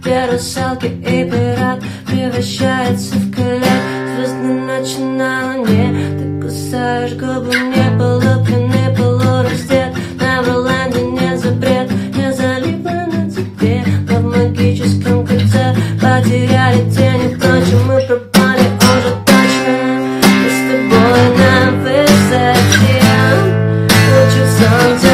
где русалки и пират превращается в коллег. Звездные ночи на луне, ты кусаешь губы, не полупьяный, полураздет. На Верленде нет запрет, не залипла на тебе, но в магическом кольце потеряли тени к ночи. Мы пропали уже точно, мы с тобой на высоте лучик солнца.